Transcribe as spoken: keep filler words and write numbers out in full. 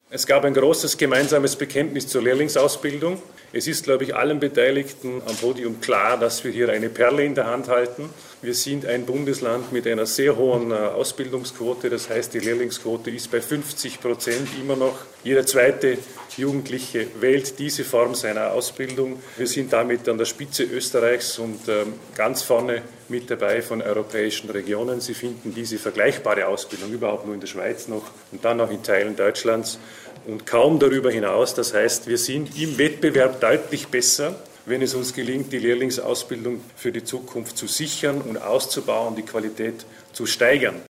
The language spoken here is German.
Es gab ein großes gemeinsames Bekenntnis zur Lehrlingsausbildung. Es ist, glaube ich, allen Beteiligten am Podium klar, dass wir hier eine Perle in der Hand halten. Wir sind ein Bundesland mit einer sehr hohen Ausbildungsquote. Das heißt, die Lehrlingsquote ist bei fünfzig Prozent immer noch. Jeder zweite Jugendliche wählt diese Form seiner Ausbildung. Wir sind damit an der Spitze Österreichs und ganz vorne mit dabei von europäischen Regionen. Sie finden diese vergleichbare Ausbildung überhaupt nur in der Schweiz noch und dann auch in Teilen Deutschlands und kaum darüber hinaus. Das heißt, wir sind im Wettbewerb deutlich besser, wenn es uns gelingt, die Lehrlingsausbildung für die Zukunft zu sichern und auszubauen, die Qualität zu steigern.